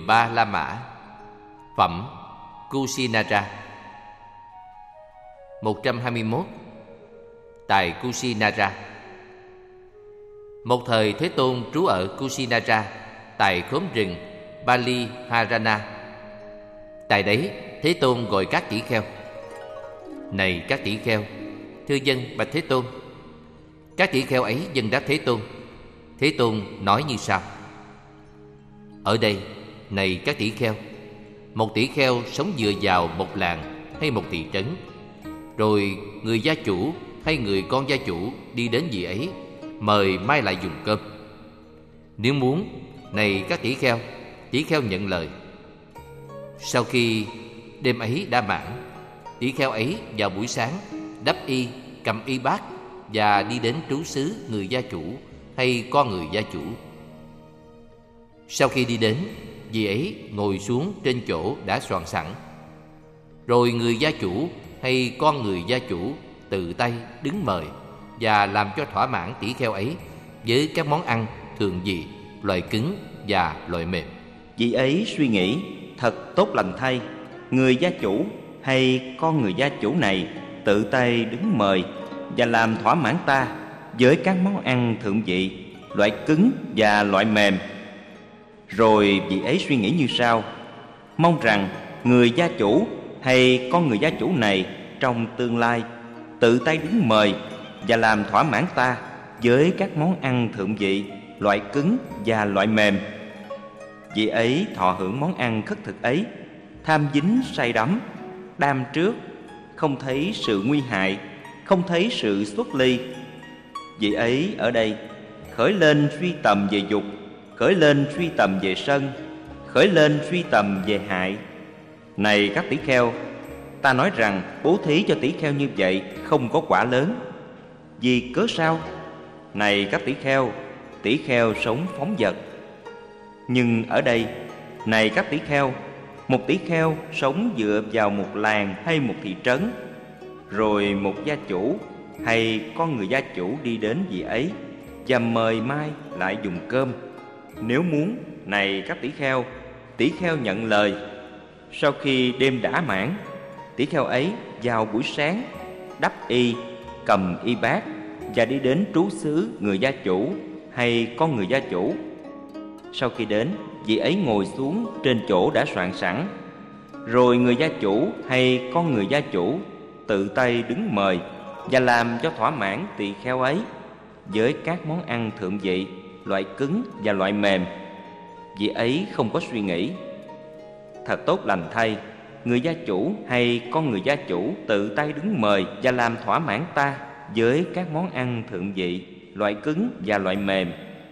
13 La Mã. Phẩm Kusinara. 121. Tại Kusinara. Một thời Thế Tôn trú ở Kusinara, tại khóm rừng Bali Harana. Tại đấy Thế Tôn gọi các tỷ kheo: Này các tỷ kheo, thưa dân bạch Thế Tôn. Các tỷ kheo ấy dâng đáp Thế Tôn. Thế Tôn nói như sau: Ở đây, này các tỷ kheo, một tỷ kheo sống dựa vào một làng hay một thị trấn. Rồi người gia chủ hay người con gia chủ đi đến vị ấy, mời mai lại dùng cơm. Nếu muốn, này các tỷ kheo nhận lời. Sau khi đêm ấy đã mãn, tỷ kheo ấy vào buổi sáng đắp y, cầm y bát và đi đến trú xứ người gia chủ hay con người gia chủ. Sau khi đi đến, vị ấy ngồi xuống trên chỗ đã soạn sẵn. Rồi người gia chủ hay con người gia chủ tự tay đứng mời và làm cho thỏa mãn tỷ kheo ấy với các món ăn thường vị, loại cứng và loại mềm. Vị ấy suy nghĩ: thật tốt lành thay, người gia chủ hay con người gia chủ này tự tay đứng mời và làm thỏa mãn ta với các món ăn thượng vị, loại cứng và loại mềm. Rồi vị ấy suy nghĩ như sau: mong rằng người gia chủ hay con người gia chủ này trong tương lai tự tay đứng mời và làm thỏa mãn ta với các món ăn thượng vị, loại cứng và loại mềm. Vị ấy thọ hưởng món ăn khất thực ấy, tham dính say đắm, đam trước, không thấy sự nguy hại, không thấy sự xuất ly. Vị ấy ở đây khởi lên suy tầm về dục, khởi lên suy tầm về sân, khởi lên suy tầm về hại. Này các tỷ kheo, ta nói rằng bố thí cho tỷ kheo như vậy không có quả lớn. Vì cớ sao? Này các tỷ kheo sống phóng dật. Nhưng ở đây, này các tỷ kheo, một tỷ kheo sống dựa vào một làng hay một thị trấn. Rồi một gia chủ hay con người gia chủ đi đến vị ấy và mời mai lại dùng cơm. Nếu muốn, này các tỷ kheo nhận lời. Sau khi đêm đã mãn, tỷ kheo ấy vào buổi sáng đắp y, cầm y bát và đi đến trú xứ người gia chủ hay con người gia chủ. Sau khi đến, vị ấy ngồi xuống trên chỗ đã soạn sẵn. Rồi người gia chủ hay con người gia chủ tự tay đứng mời và làm cho thỏa mãn tỳ kheo ấy với các món ăn thượng vị, loại cứng và loại mềm. Vị ấy không có suy nghĩ: thật tốt lành thay, người gia chủ hay con người gia chủ tự tay đứng mời và làm thỏa mãn ta với các món ăn thượng vị, loại cứng và loại mềm.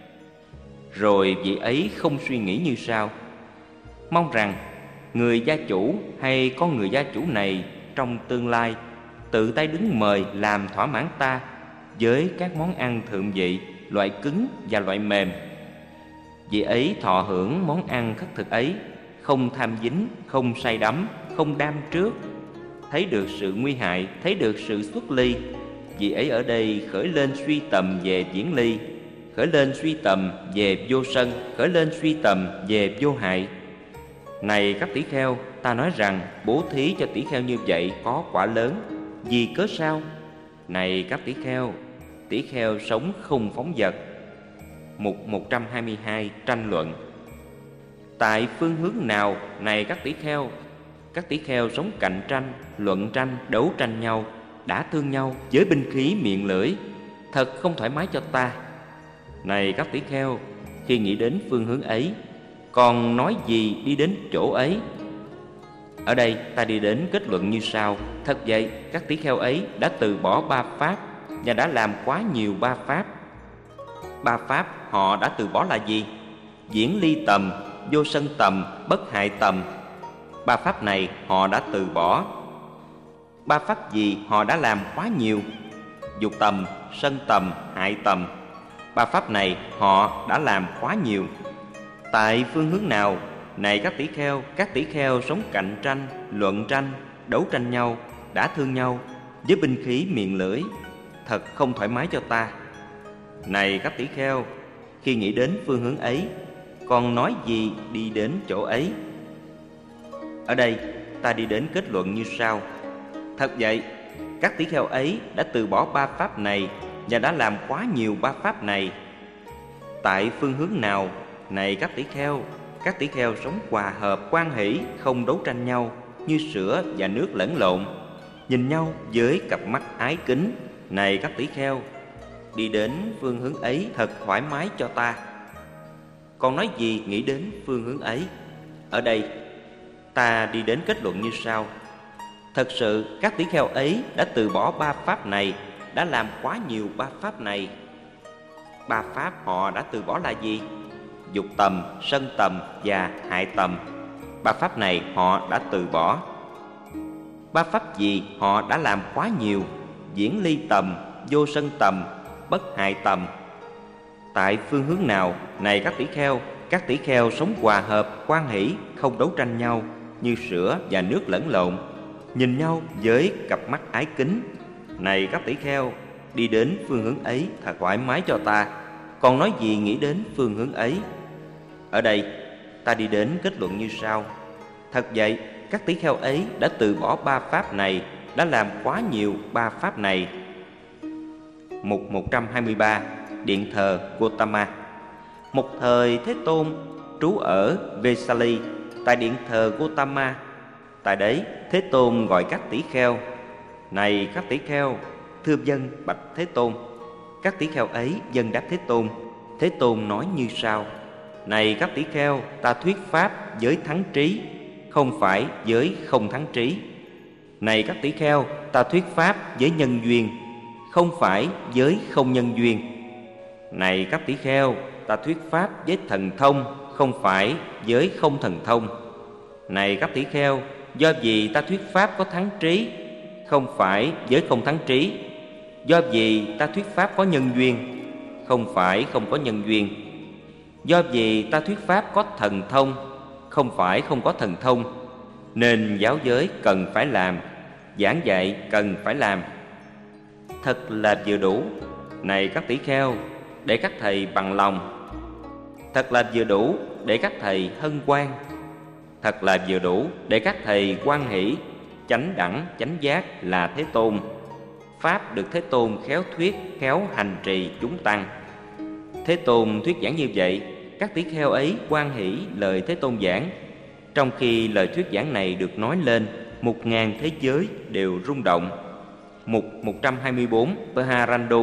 Rồi vị ấy không suy nghĩ như sau: mong rằng người gia chủ hay con người gia chủ này trong tương lai tự tay đứng mời làm thỏa mãn ta với các món ăn thượng vị, loại cứng và loại mềm. Vị ấy thọ hưởng món ăn khất thực ấy, không tham dính, không say đắm, không đam trước, thấy được sự nguy hại, thấy được sự xuất ly. Vị ấy ở đây khởi lên suy tầm về viễn ly, khởi lên suy tầm về vô sân, khởi lên suy tầm về vô hại. Này các tỷ kheo, ta nói rằng bố thí cho tỷ kheo như vậy có quả lớn. Vì cớ sao? Này các tỷ kheo sống không phóng dật. Mục 122 tranh luận. Tại phương hướng nào, này các tỷ kheo sống cạnh tranh, luận tranh, đấu tranh nhau, đã thương nhau với binh khí miệng lưỡi, thật không thoải mái cho ta. Này các tỷ kheo, khi nghĩ đến phương hướng ấy, còn nói gì đi đến chỗ ấy? Ở đây ta đi đến kết luận như sau: thật vậy, các tỷ kheo ấy đã từ bỏ ba pháp và đã làm quá nhiều ba pháp. Ba pháp họ đã từ bỏ là gì? Viễn ly tầm, vô sân tầm, bất hại tầm. Ba pháp này họ đã từ bỏ. Ba pháp gì họ đã làm quá nhiều? Dục tầm, sân tầm, hại tầm. Ba pháp này họ đã làm quá nhiều. Tại phương hướng nào, này các tỷ kheo sống cạnh tranh, luận tranh, đấu tranh nhau, đã thương nhau với binh khí miệng lưỡi, thật không thoải mái cho ta. Này các tỷ kheo, khi nghĩ đến phương hướng ấy, Còn nói gì đi đến chỗ ấy? Ở đây ta đi đến kết luận như sau. Thật vậy, các tỷ kheo ấy đã từ bỏ ba pháp này và đã làm quá nhiều ba pháp này. Tại phương hướng nào, này các tỷ kheo sống hòa hợp hoan hỷ, không đấu tranh nhau, như sữa và nước lẫn lộn, nhìn nhau với cặp mắt ái kính. Này các tỷ kheo, đi đến phương hướng ấy thật thoải mái cho ta. Còn nói gì nghĩ đến phương hướng ấy? Ở đây ta đi đến kết luận như sau. Thật sự các tỷ kheo ấy đã từ bỏ ba pháp này, đã làm quá nhiều ba pháp này. Ba pháp họ đã từ bỏ là gì? Dục tầm, sân tầm và hại tầm. Ba pháp này họ đã từ bỏ. Ba pháp gì họ đã làm quá nhiều? Viễn ly tầm, vô sân tầm, bất hại tầm. Tại phương hướng nào, này các tỷ kheo sống hòa hợp, hoan hỷ, không đấu tranh nhau, như sữa và nước lẫn lộn, nhìn nhau với cặp mắt ái kính. Này các tỷ kheo, đi đến phương hướng ấy thật thoải mái cho ta. Còn nói gì nghĩ đến phương hướng ấy? Ở đây ta đi đến kết luận như sau. Thật vậy, các tỷ kheo ấy đã từ bỏ ba pháp này, đã làm quá nhiều ba pháp này. Mục 123, Điện thờ Gotama. Một thời Thế Tôn trú ở Vesali, tại điện thờ Gotama. Tại đấy Thế Tôn gọi các tỷ kheo. Này các tỷ kheo, thưa vâng bạch Thế Tôn. Các tỷ kheo ấy vâng đáp Thế Tôn. Thế Tôn nói như sau. Này các tỷ kheo, ta thuyết pháp với thắng trí, không phải với không thắng trí. Này các tỷ kheo, ta thuyết pháp với nhân duyên, không phải với không nhân duyên. Này các tỷ kheo, ta thuyết pháp với thần thông, không phải với không thần thông. Này các tỷ kheo, do vì ta thuyết pháp có thắng trí, không phải với không thắng trí. Do vì ta thuyết pháp có nhân duyên, không phải không có nhân duyên. Do vì ta thuyết pháp có thần thông, không phải không có thần thông, nên giáo giới cần phải làm, giảng dạy cần phải làm. Thật là vừa đủ, này các tỷ kheo, để các thầy bằng lòng. Thật là vừa đủ để các thầy hân hoan. Thật là vừa đủ để các thầy hoan hỷ. Chánh đẳng chánh giác là Thế Tôn. Pháp được Thế Tôn khéo thuyết, khéo hành trì chúng tăng. Thế Tôn thuyết giảng như vậy, các tỷ kheo ấy hoan hỷ lời Thế Tôn giảng. Trong khi lời thuyết giảng này được nói lên, 1000 thế giới đều rung động. Mục 124, Paharandu.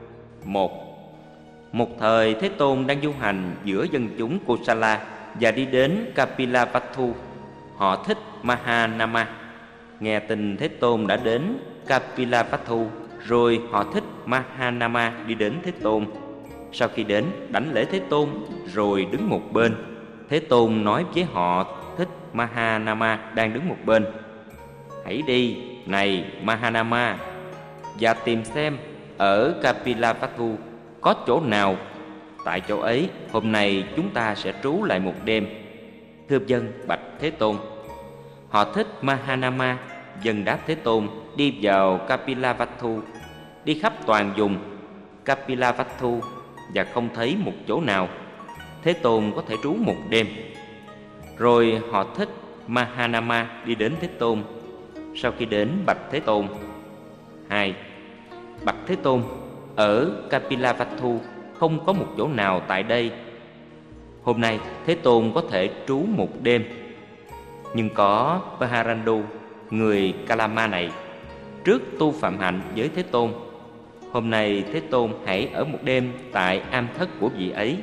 Một thời Thế Tôn đang du hành giữa dân chúng Kosala và đi đến Kapilavatthu. Họ thích Mahanama. Nghe tin Thế Tôn đã đến Kapilavatthu, rồi họ thích Mahanama đi đến Thế Tôn. Sau khi đến, đảnh lễ Thế Tôn rồi đứng một bên. Thế Tôn nói với họ thích Mahanama đang đứng một bên. Hãy đi, này Mahanama, và tìm xem ở Kapilavatthu có chỗ nào. Tại chỗ ấy, hôm nay chúng ta sẽ trú lại một đêm. Thưa vâng bạch Thế Tôn. Họ thích Mahanama vâng đáp Thế Tôn, đi vào Kapilavatthu, đi khắp toàn vùng Kapilavatthu và không thấy một chỗ nào Thế Tôn có thể trú một đêm. Rồi họ thích Mahanama đi đến Thế Tôn. Sau khi đến bạch Thế Tôn. 2. Bạch Thế Tôn, ở Kapilavatthu không có một chỗ nào tại đây. Hôm nay Thế Tôn có thể trú một đêm. Nhưng có Paharandu, người Kalama này, trước tu phạm hạnh với Thế Tôn. Hôm nay Thế Tôn hãy ở một đêm tại am thất của vị ấy.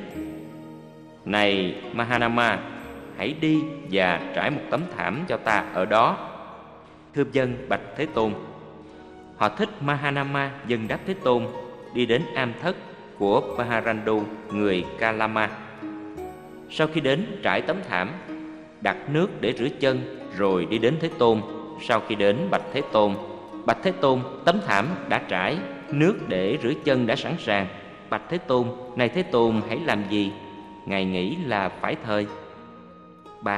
Này Mahanama, hãy đi và trải một tấm thảm cho ta ở đó. Thưa vâng bạch Thế Tôn. Họ thích Mahanama vâng đáp Thế Tôn, đi đến am thất của Paharandu, người Kalama. Sau khi đến trải tấm thảm, đặt nước để rửa chân, rồi đi đến Thế Tôn. Sau khi đến bạch Thế Tôn. Bạch Thế Tôn, tấm thảm đã trải, nước để rửa chân đã sẵn sàng. Bạch Thế Tôn, này Thế Tôn hãy làm gì? Ngài nghĩ là phải thời. 3.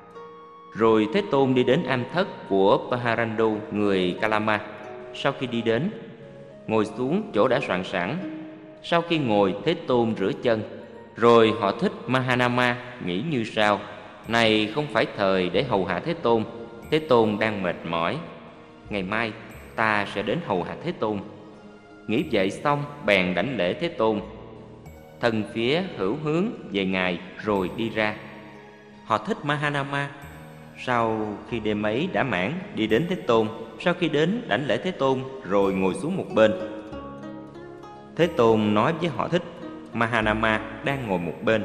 Rồi Thế Tôn đi đến am thất của Paharandu, người Kalama. Sau khi đi đến, ngồi xuống chỗ đã soạn sẵn. Sau khi ngồi, Thế Tôn rửa chân, Rồi họ thích Mahanama nghĩ như sau: này không phải thời để hầu hạ Thế Tôn. Thế Tôn đang mệt mỏi, ngày mai ta sẽ đến hầu hạ Thế Tôn. Nghĩ vậy xong bèn đảnh lễ Thế Tôn, thân phía hữu hướng về ngài rồi đi ra. Họ thích Mahanama sau khi đêm ấy đã mãn đi đến Thế Tôn. Sau khi đến đảnh lễ Thế Tôn rồi ngồi xuống một bên. Thế Tôn nói với họ thích Mahanama đang ngồi một bên: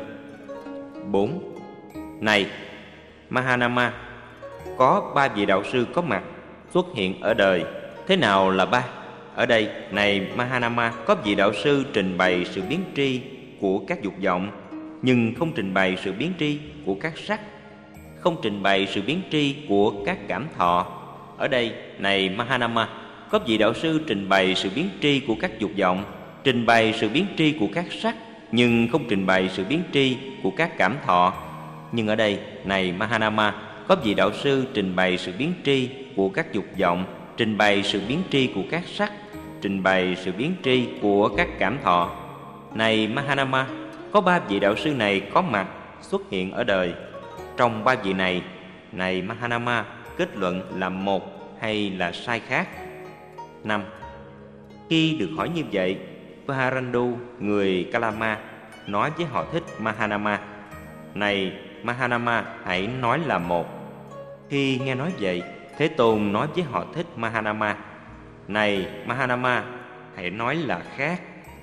4. Này Mahanama, có 3 vị đạo sư có mặt xuất hiện ở đời. Thế nào là 3? Ở đây, này Mahanama, có vị đạo sư trình bày sự biến tri của các dục vọng, nhưng không trình bày sự biến tri của các sắc, không trình bày sự biến tri của các cảm thọ. Ở đây, này Mahanama, có vị đạo sư trình bày sự biến tri của các dục vọng, trình bày sự biến tri của các sắc, nhưng không trình bày sự biến tri của các cảm thọ. Nhưng ở đây, này Mahanama, có vị đạo sư trình bày sự biến tri của các dục vọng, trình bày sự biến tri của các sắc, trình bày sự biến tri của các cảm thọ. Này Mahanama, có 3 vị đạo sư này có mặt xuất hiện ở đời. Trong 3 vị này, này Mahanama, kết luận là một hay là sai khác? 5. Khi được hỏi như vậy, Paharandu, người Kalama, nói với họ thích Mahanama: này Mahanama, hãy nói là một. Khi nghe nói vậy, Thế Tôn nói với họ thích Mahanama: này Mahanama, hãy nói là khác.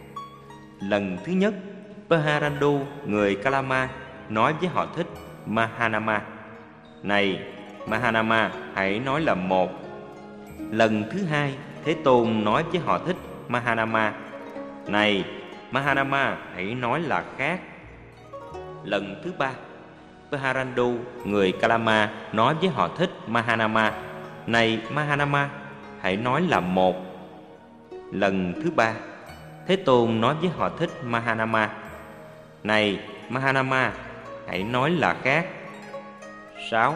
Lần thứ nhất, Paharandu, người Kalama, nói với họ thích Mahanama: này Mahanama, hãy nói là một. Lần thứ hai, Thế Tôn nói với họ thích Mahanama: này Mahanama, hãy nói là khác. Lần thứ ba, Paharandu, người Kalama, nói với họ thích Mahanama: này Mahanama, hãy nói là một. Lần thứ ba, Thế Tôn nói với họ thích Mahanama: này Mahanama, hãy nói là khác. 6.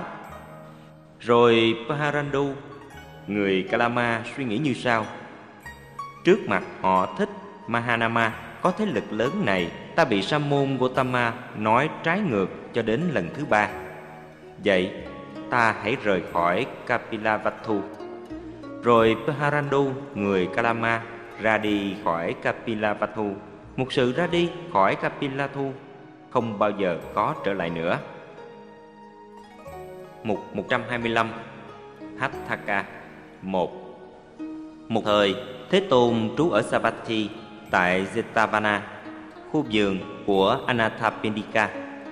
Rồi Paharandu, người Kalama, suy nghĩ như sau: trước mặt họ thích Mahanama có thế lực lớn này, ta bị Sa môn Gotama nói trái ngược cho đến lần thứ ba. Vậy ta hãy rời khỏi Kapilavatthu. Rồi Paharandu, người Kalama, ra đi khỏi Kapilavatthu. Một sự ra đi khỏi Kapilavatthu không bao giờ có trở lại nữa. Mục 125. Hatthaka 1. Một thời, Thế Tôn trú ở Savatthi tại Jetavana, khu vườn của Anathapindika.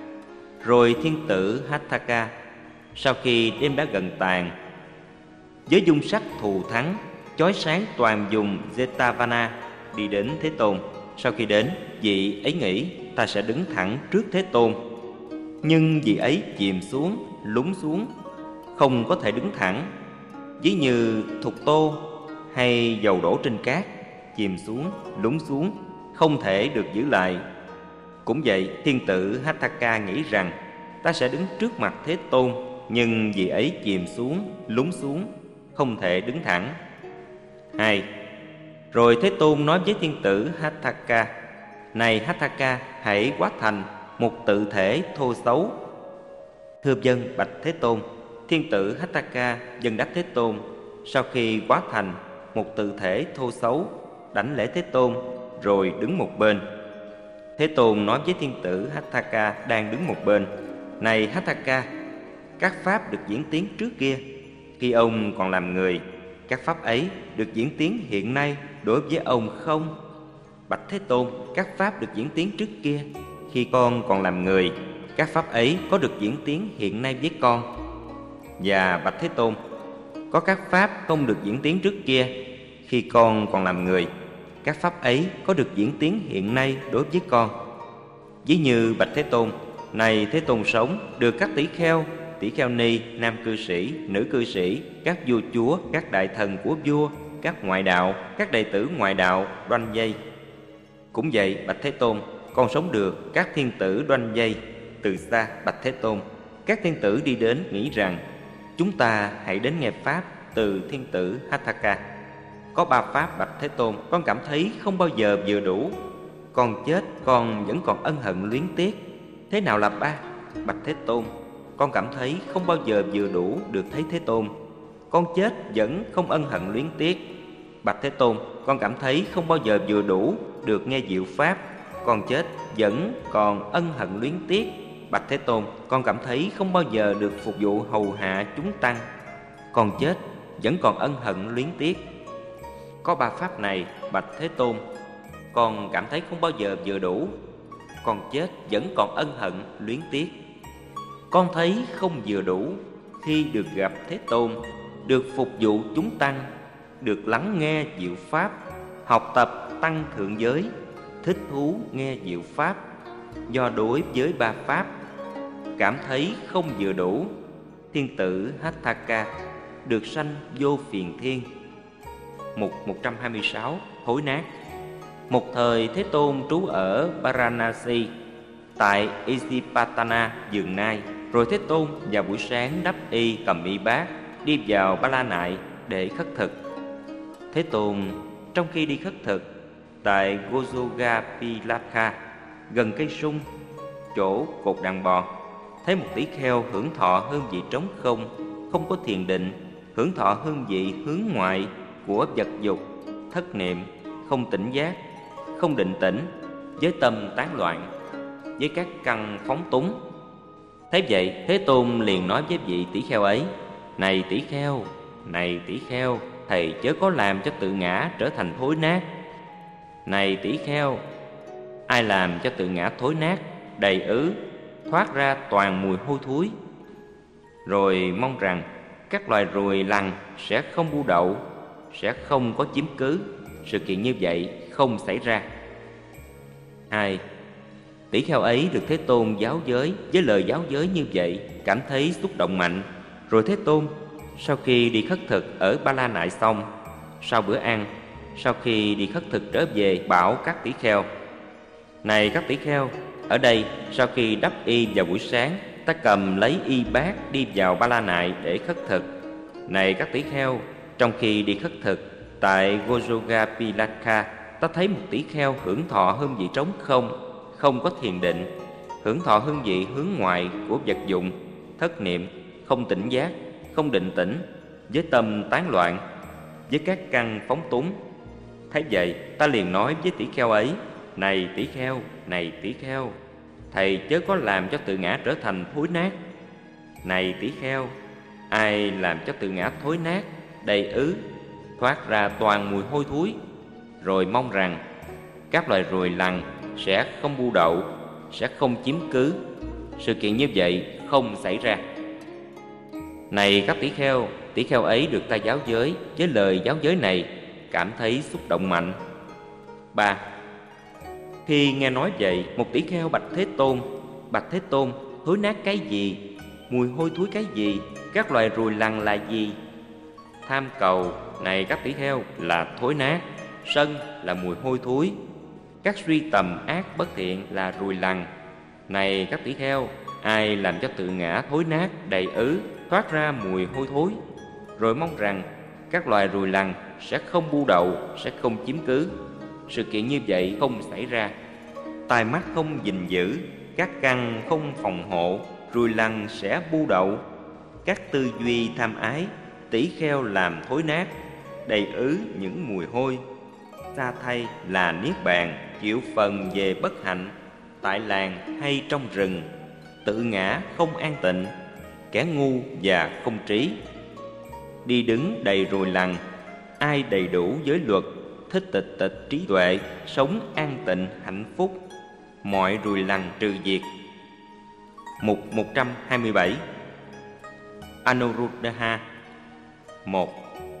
Rồi thiên tử Hatthaka, sau khi đêm đã gần tàn, với dung sắc thù thắng chói sáng toàn vùng Jetavana, đi đến Thế Tôn. Sau khi đến, vị ấy nghĩ ta sẽ đứng thẳng trước Thế Tôn. Nhưng vị ấy chìm xuống, lún xuống, không có thể đứng thẳng, ví như thục tô hay dầu đổ trên cát, chìm xuống, lún xuống, không thể được giữ lại. Cũng vậy, thiên tử Hatthaka nghĩ rằng ta sẽ đứng trước mặt Thế Tôn, nhưng vị ấy chìm xuống, lún xuống, không thể đứng thẳng. 2. Rồi Thế Tôn nói với thiên tử Hatthaka: này Hatthaka, hãy hóa thành một tự thể thô xấu. Thưa vâng, bạch Thế Tôn. Thiên tử Hatthaka dâng đáp Thế Tôn. Sau khi hóa thành một tự thể thô xấu, đảnh lễ Thế Tôn rồi đứng một bên. Thế Tôn nói với thiên tử Hatthaka đang đứng một bên: này Hatthaka, các pháp được diễn tiến trước kia khi ông còn làm người, các pháp ấy được diễn tiến hiện nay đối với ông không? Bạch Thế Tôn, các pháp được diễn tiến trước kia khi con còn làm người, các pháp ấy có được diễn tiến hiện nay với con? Và bạch Thế Tôn, có các pháp không được diễn tiến trước kia khi con còn làm người, các pháp ấy có được diễn tiến hiện nay đối với con? Ví như bạch Thế Tôn, này Thế Tôn sống được các tỷ kheo ni, nam cư sĩ, nữ cư sĩ, các vua chúa, các đại thần của vua, các ngoại đạo, các đệ tử ngoại đạo đoanh vây. Cũng vậy, bạch Thế Tôn, con sống được các thiên tử đoanh vây. Từ xa, bạch Thế Tôn, các thiên tử đi đến nghĩ rằng chúng ta hãy đến nghe pháp từ thiên tử Hatthaka. Có 3 pháp, bạch Thế Tôn, con cảm thấy không bao giờ vừa đủ. Con chết con vẫn còn ân hận luyến tiếc. Thế nào là ba? Bạch Thế Tôn, con cảm thấy không bao giờ vừa đủ được thấy Thế Tôn. Con chết vẫn không ân hận luyến tiếc. Bạch Thế Tôn, con cảm thấy không bao giờ vừa đủ được nghe diệu pháp. Con chết vẫn còn ân hận luyến tiếc. Bạch Thế Tôn, con cảm thấy không bao giờ được phục vụ hầu hạ chúng tăng. Con chết vẫn còn ân hận luyến tiếc. Có ba pháp này, bạch Thế Tôn, con cảm thấy không bao giờ vừa đủ. Con chết vẫn còn ân hận luyến tiếc. Con thấy không vừa đủ khi được gặp Thế Tôn, được phục vụ chúng tăng, được lắng nghe diệu pháp, học tập tăng thượng giới, thích thú nghe diệu pháp. Do đối với ba pháp cảm thấy không vừa đủ, thiên tử Hatthaka được sanh vô phiền thiên. Mục 126 hối nát. Một thời Thế Tôn trú ở Varanasi tại Isipatana vườn Nai. Rồi Thế Tôn vào buổi sáng đắp y cầm y bát, đi vào Ba La Nại để khất thực. Thế Tôn trong khi đi khất thực tại Gojogapilakha, gần cây sung, chỗ cột đàn bò, thấy một tỷ kheo hưởng thọ hương vị trống không, không có thiền định, hưởng thọ hương vị hướng ngoại của vật dục, thất niệm, không tỉnh giác, không định tĩnh, với tâm tán loạn, với các căn phóng túng. Thế vậy Thế Tôn liền nói với vị tỷ kheo ấy: Này tỷ kheo, này tỷ kheo, thầy chớ có làm cho tự ngã trở thành thối nát. Này tỷ kheo, ai làm cho tự ngã thối nát, đầy ứ, thoát ra toàn mùi hôi thối, rồi mong rằng các loài ruồi lằn sẽ không bu đậu, sẽ không có chiếm cứ. Sự kiện như vậy không xảy ra. 2. Tỷ kheo ấy được Thế Tôn giáo giới với lời giáo giới như vậy, cảm thấy xúc động mạnh. Rồi Thế Tôn sau khi đi khất thực ở Ba La Nại xong, sau bữa ăn, sau khi đi khất thực trở về, bảo các tỷ kheo: Này các tỷ kheo, ở đây sau khi đắp y vào buổi sáng, ta cầm lấy y bát đi vào Ba La Nại để khất thực. Này các tỷ kheo, trong khi đi khất thực tại Gojogapilakha, ta thấy một tỷ kheo hưởng thọ hương vị trống không, không có thiền định, hưởng thọ hương vị hướng ngoại của vật dụng, thất niệm, không tỉnh giác, không định tĩnh, với tâm tán loạn, với các căn phóng túng. Thấy vậy, ta liền nói với tỷ kheo ấy: Này tỷ kheo, này tỷ kheo, thầy chớ có làm cho tự ngã trở thành thối nát. Này tỷ kheo, ai làm cho tự ngã thối nát, đầy ứ, thoát ra toàn mùi hôi thối, rồi mong rằng các loài ruồi lằn sẽ không bu đậu, sẽ không chiếm cứ. Sự kiện như vậy không xảy ra. Này các tỷ kheo ấy được ta giáo giới với lời giáo giới này, cảm thấy xúc động mạnh. 3. Khi nghe nói vậy, một tỷ kheo bạch Thế Tôn: Bạch Thế Tôn, thối nát cái gì? Mùi hôi thối cái gì? Các loài ruồi lằn là gì? Tham cầu, này các tỷ kheo, là thối nát. Sân là mùi hôi thối. Các suy tầm ác bất thiện là ruồi lằn. Này các tỷ kheo, ai làm cho tự ngã thối nát, đầy ứ, thoát ra mùi hôi thối, rồi mong rằng các loài ruồi lằn sẽ không bu đậu, sẽ không chiếm cứ. Sự kiện như vậy không xảy ra. Tai mắt không gìn giữ, các căn không phòng hộ, ruồi lằn sẽ bu đậu. Các tư duy tham ái, tỷ kheo làm thối nát, đầy ứ những mùi hôi. Xa thay là niết bàn, chịu phần về bất hạnh, tại làng hay trong rừng. Tự ngã không an tịnh, kẻ ngu và không trí. Đi đứng đầy ruồi lằn, ai đầy đủ giới luật, thích tịch tịch trí tuệ, sống an tịnh hạnh phúc, mọi ruồi lằn trừ diệt. Mục 127. Anuruddha. 1.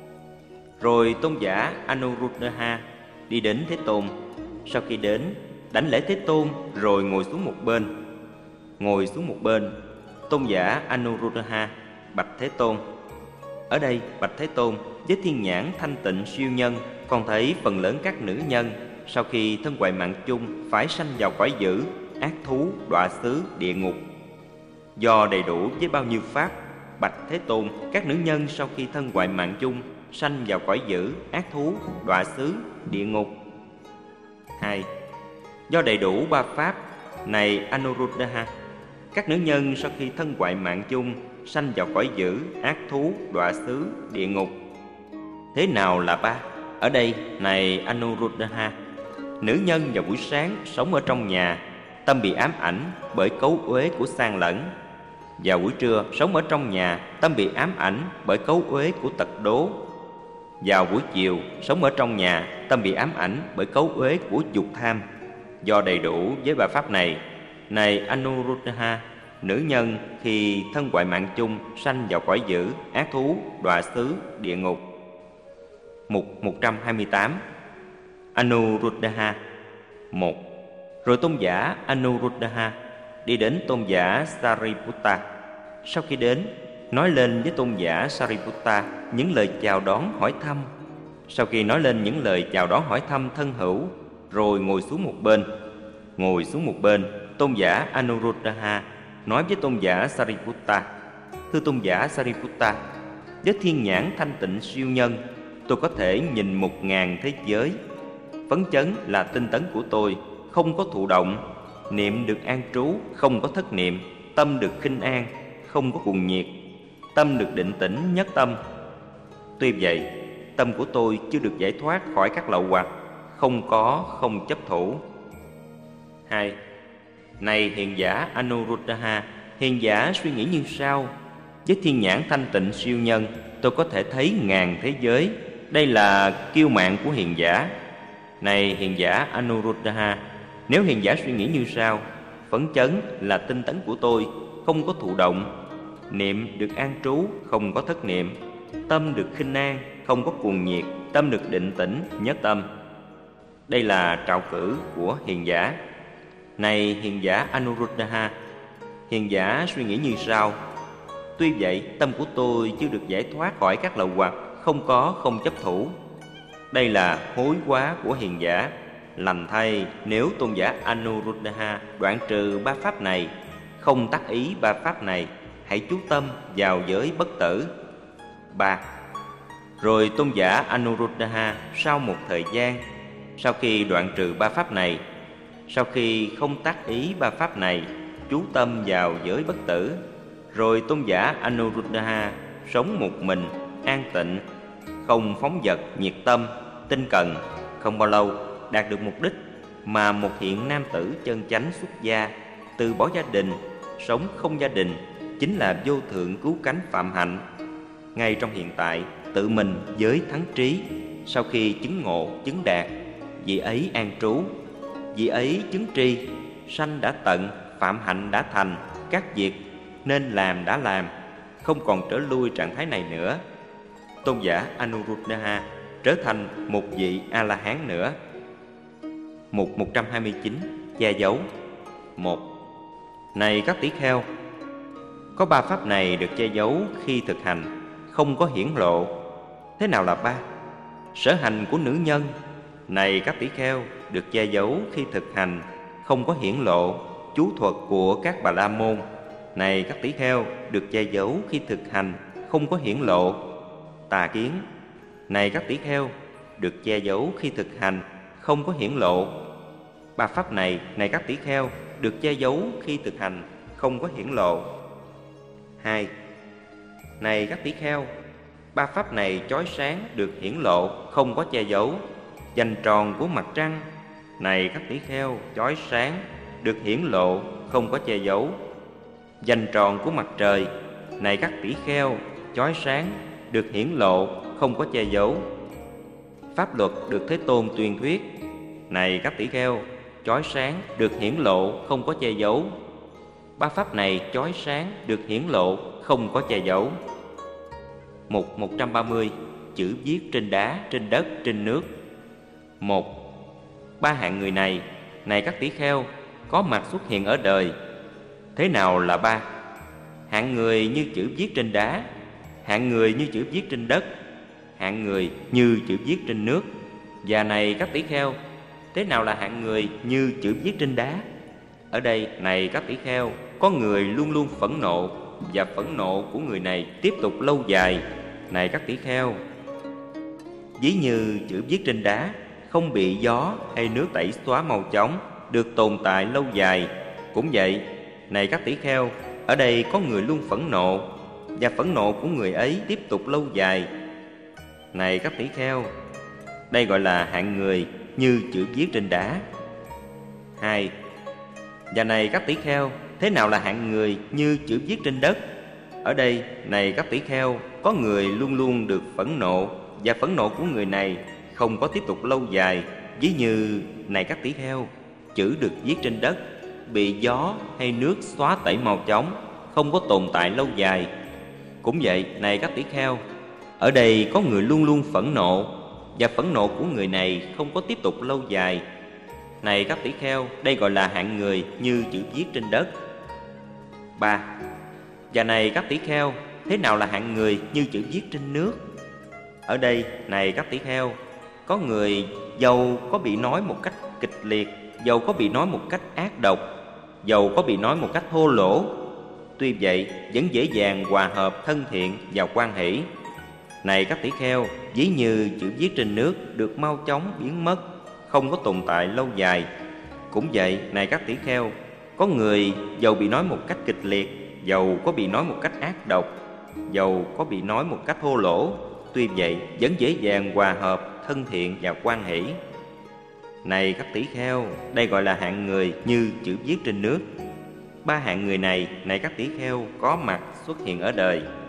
Rồi tôn giả Anuruddha đi đến Thế Tôn. Sau khi đến, đảnh lễ Thế Tôn rồi ngồi xuống một bên. Ngồi xuống một bên, tôn giả Anuruddha bạch Thế Tôn: Ở đây bạch Thế Tôn, với thiên nhãn thanh tịnh siêu nhân, con thấy phần lớn các nữ nhân sau khi thân hoại mạng chung phải sanh vào cõi dữ, ác thú, đọa xứ, địa ngục. Do đầy đủ với bao nhiêu pháp, bạch Thế Tôn, các nữ nhân sau khi thân hoại mạng chung sanh vào cõi dữ, ác thú, đọa xứ, địa ngục. 2. Do đầy đủ ba pháp, này Anuruddha, các nữ nhân sau khi thân hoại mạng chung sanh vào cõi dữ, ác thú, đọa xứ, địa ngục. Thế nào là ba? Ở đây, này Anuruddha, nữ nhân vào buổi sáng sống ở trong nhà, tâm bị ám ảnh bởi cấu uế của sang lẫn. Vào buổi trưa sống ở trong nhà, tâm bị ám ảnh bởi cấu uế của tật đố. Vào buổi chiều sống ở trong nhà, tâm bị ám ảnh bởi cấu uế của dục tham. Do đầy đủ với ba pháp này, này Anuruddha, nữ nhân khi thân hoại mạng chung sanh vào cõi dữ, ác thú, đọa xứ, địa ngục. Mục 128. Anuruddha. 1. Rồi tôn giả Anuruddha đi đến tôn giả Sariputta. Sau khi đến, nói lên với tôn giả Sariputta những lời chào đón hỏi thăm. Sau khi nói lên những lời chào đón hỏi thăm thân hữu, rồi ngồi xuống một bên. Ngồi xuống một bên, tôn giả Anuruddha nói với tôn giả Sariputta: Thưa tôn giả Sariputta, với thiên nhãn thanh tịnh siêu nhân, tôi có thể nhìn 1000 thế giới. Phấn chấn là tinh tấn của tôi, không có thụ động. Niệm được an trú, không có thất niệm. Tâm được khinh an, không có cuồng nhiệt. Tâm được định tĩnh, nhất tâm. Tuy vậy, tâm của tôi chưa được giải thoát khỏi các lậu hoặc, không chấp thủ. 2. Này hiền giả Anuruddha, hiền giả suy nghĩ như sau: với thiên nhãn thanh tịnh siêu nhân, tôi có thể thấy 1000 thế giới. Đây là kiêu mạn của hiền giả. Này hiền giả Anuruddha, nếu hiền giả suy nghĩ như sau: phấn chấn là tinh tấn của tôi, không có thụ động. Niệm được an trú, không có thất niệm. Tâm được khinh an, không có cuồng nhiệt. Tâm được định tĩnh, nhất tâm. Đây là trạo cử của hiền giả. Này hiền giả Anuruddha, hiền giả suy nghĩ như sau: tuy vậy, tâm của tôi chưa được giải thoát khỏi các lậu hoặc, không chấp thủ. Đây là hối hóa của hiền giả. Lành thay, nếu tôn giả Anuruddha đoạn trừ ba pháp này, không tác ý ba pháp này, hãy chú tâm vào giới bất tử. 3. Rồi tôn giả Anuruddha sau một thời gian, sau khi đoạn trừ ba pháp này, sau khi không tác ý ba pháp này, chú tâm vào giới bất tử, rồi tôn giả Anuruddha sống một mình, an tịnh, không phóng dật, nhiệt tâm, tinh cần. Không bao lâu đạt được mục đích mà một hiện nam tử chân chánh xuất gia, từ bỏ gia đình, sống không gia đình, chính là vô thượng cứu cánh phạm hạnh. Ngay trong hiện tại, tự mình giới thắng trí. Sau khi chứng ngộ, chứng đạt, vị ấy an trú, vị ấy chứng tri, sanh đã tận, phạm hạnh đã thành, các việc nên làm đã làm, không còn trở lui trạng thái này nữa. Tôn giả Anuruddha trở thành một vị A-la-hán nữa. Mục 129. Che giấu. 1. Này các tỷ kheo, có ba pháp này được che giấu khi thực hành, không có hiển lộ. Thế nào là ba? Sở hành của nữ nhân, này các tỷ kheo, được che giấu khi thực hành, không có hiển lộ. Chú thuật của các bà la môn, này các tỷ kheo, được che giấu khi thực hành, không có hiển lộ. Tà kiến, này các tỷ kheo, được che giấu khi thực hành, không có hiển lộ. Ba pháp này, này các tỷ kheo, được che giấu khi thực hành, không có hiển lộ. 2. Này các tỷ kheo, ba pháp này chói sáng được hiển lộ, không có che giấu. Vành tròn của mặt trăng, này các tỷ kheo, chói sáng được hiển lộ, không có che giấu. Vành tròn của mặt trời, này các tỷ kheo, chói sáng được hiển lộ, không có che giấu. Pháp luật được Thế Tôn tuyên thuyết, này các tỷ kheo, chói sáng được hiển lộ, không có che giấu. Ba pháp này chói sáng được hiển lộ, không có che giấu. Mục 130. Chữ viết trên đá, trên đất, trên nước. 1. Ba hạng người này, này các tỷ kheo, có mặt xuất hiện ở đời. Thế nào là ba? Hạng người như chữ viết trên đá, hạng người như chữ viết trên đất, hạng người như chữ viết trên nước. Và này các tỷ kheo, thế nào là hạng người như chữ viết trên đá? Ở đây, này các tỷ kheo, có người luôn luôn phẫn nộ, và phẫn nộ của người này tiếp tục lâu dài. Này các tỷ kheo, ví như chữ viết trên đá, không bị gió hay nước tẩy xóa mau chóng, được tồn tại lâu dài. Cũng vậy, này các tỷ kheo, ở đây có người luôn phẫn nộ, và phẫn nộ của người ấy tiếp tục lâu dài. Này các tỷ kheo, đây gọi là hạng người như chữ viết trên đá. 2. Và này các tỷ kheo, thế nào là hạng người như chữ viết trên đất? Ở đây, này các tỷ kheo, có người luôn luôn được phẫn nộ, và phẫn nộ của người này không có tiếp tục lâu dài. Ví như, này các tỷ kheo, chữ được viết trên đất bị gió hay nước xóa tẩy mau chóng, không có tồn tại lâu dài. Cũng vậy, này các tỷ kheo, ở đây có người luôn luôn phẫn nộ, và phẫn nộ của người này không có tiếp tục lâu dài. Này các tỷ kheo, đây gọi là hạng người như chữ viết trên đất. 3. Và này các tỷ kheo, thế nào là hạng người như chữ viết trên nước? Ở đây, này các tỷ kheo, có người dầu có bị nói một cách kịch liệt, dầu có bị nói một cách ác độc, dầu có bị nói một cách thô lỗ, tuy vậy vẫn dễ dàng hòa hợp, thân thiện và hoan hỷ. Này các tỷ kheo, ví như chữ viết trên nước được mau chóng biến mất, không có tồn tại lâu dài. Cũng vậy, này các tỷ kheo, có người dầu bị nói một cách kịch liệt, dầu có bị nói một cách ác độc, dầu có bị nói một cách thô lỗ, tuy vậy vẫn dễ dàng hòa hợp, thân thiện và hoan hỷ. Này các tỷ kheo, đây gọi là hạng người như chữ viết trên nước. 3 hạng người này, này các tỷ kheo, có mặt xuất hiện ở đời.